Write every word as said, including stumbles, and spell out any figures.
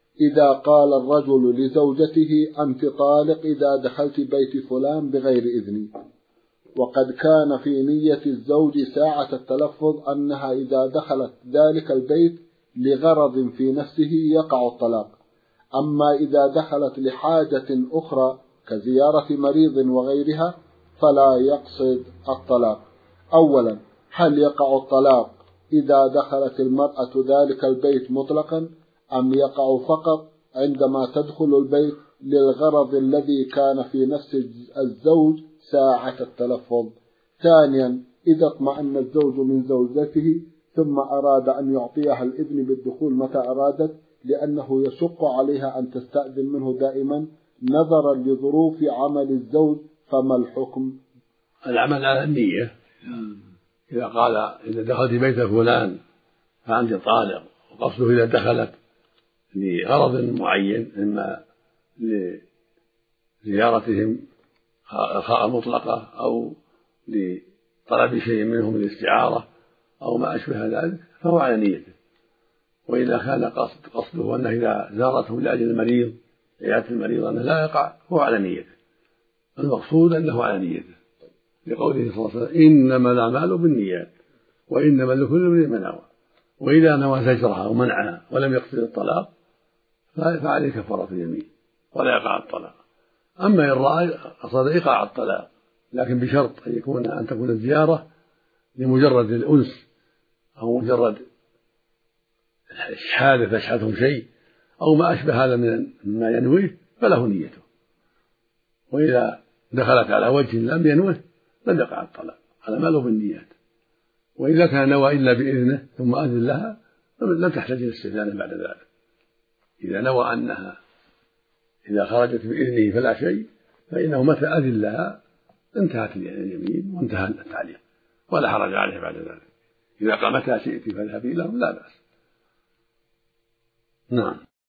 إذا قال الرجل لزوجته أنت طالق إذا دخلت بيت فلان بغير إذني، وقد كان في نية الزوج ساعة التلفظ أنها إذا دخلت ذلك البيت لغرض في نفسه يقع الطلاق. أما إذا دخلت لحاجة أخرى كزيارة مريض وغيرها فلا يقصد الطلاق. أولا، هل يقع الطلاق إذا دخلت المرأة ذلك البيت مطلقا، أم يقع فقط عندما تدخل البيت للغرض الذي كان في نفس الزوج ساعة التلفظ؟ ثانيا، إذا اطمأن الزوج من زوجته ثم أراد أن يعطيها الإذن بالدخول متى أرادت لأنه يشق عليها أن تستأذن منه دائما نظرا لظروف عمل الزوج، فما الحكم؟ العمل على النية. إذا قال إذا دخلت بيت فلان فأنت طالق، وقصده إذا دخلت لغرض معين إما لزيارتهم مطلقة أو لطلب شيء منهم الاستعارة أو ما أشبه ذلك فهو على نيته. وإذا كان قصد قصده أنه إذا زارته لأجل المريض عيادة المريض أنه لا يقع هو على نيته. المقصود أنه على نيته لقوله صلى الله عليه وسلم إنما الأعمال بالنيات وإنما لكل امرئ ما نوى. وإذا نوى زجرها ومنعها ولم يقصد الطلاق فعليه كفارة اليمين ولا يقع الطلاق. أما إن رأى قصد إيقاع الطلاق لكن بشرط أن يكون أن تكون الزيارة لمجرد الأنس أو مجرد حادث يشحذهم شيء أو ما أشبه هذا من ما ينويه فله نيته. وإذا دخلت على وجه لم ينوه لم يقع الطلاق، هذا ما له بالنيات. وإذا كان نوى إلا بإذنه ثم أذن لها لم تحتاج إلى الاستئذان بعد ذلك. إذا نوى أنها إذا خرجت بإذنه فلا شيء فإنه متى أذن لها انتهت اليمين وانتهى التعليق ولا حرج عليه بعد ذلك. إذا قال متى شئت فاذهبي لهم لا بأس. نعم.